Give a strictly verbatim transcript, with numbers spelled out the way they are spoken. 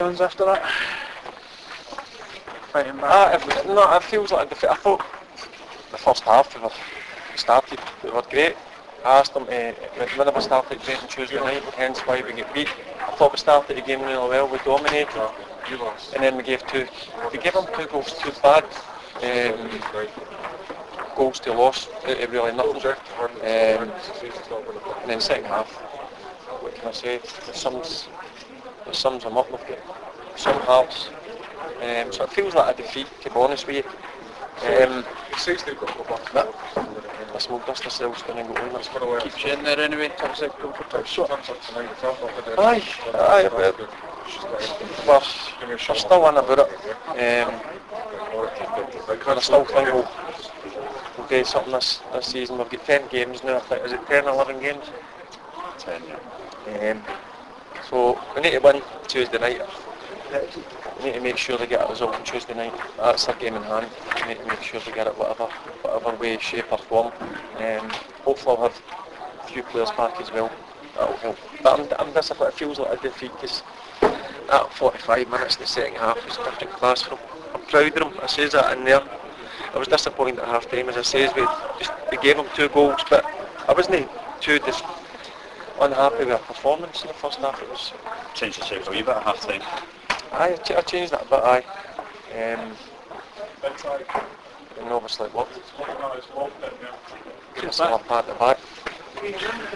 Jones after that. Fighting back. Ah, it, no, it feels like a defeat. I thought the first half we were started, we were great. I asked them to, we never started great on Tuesday night, hence why we get beat. I thought we started the game really well, we dominated, and then we gave two, we gave them two goals too bad. Um, goals to loss, out of really nothing. Um, and then second half, what can I say, it sums, it sums them up. We've got some hearts. Um, so it feels like a defeat, to be honest with you. Um, but I smoked dust ourselves going and go on. Keeps you in there anyway, turns out goal for top shot. Aye, aye, but we're, we're still in about it. Um, and I still think we'll, we'll do something this, this season. We've got ten games now, I think. Is it ten, eleven games? ten, yeah. Um, so we need to win Tuesday night. We need to make sure they get a result on Tuesday night. That's their game in hand. We need to make sure they get it whatever, whatever way, shape or form. Um, hopefully I'll have a few players back as well. That'll help. But I'm, I'm disappointed. It feels like a defeat because that forty-five minutes in the second half was different class from. I'm proud of them. I says that in there. I was disappointed at half time, as I says, we just we gave them two goals, but I wasn't too dis- unhappy with our performance in the first half. It was Changed the shape a wee bit at half time. I, ch- I changed that a bit, aye. Um, and obviously it worked. Couldn't still up at the back.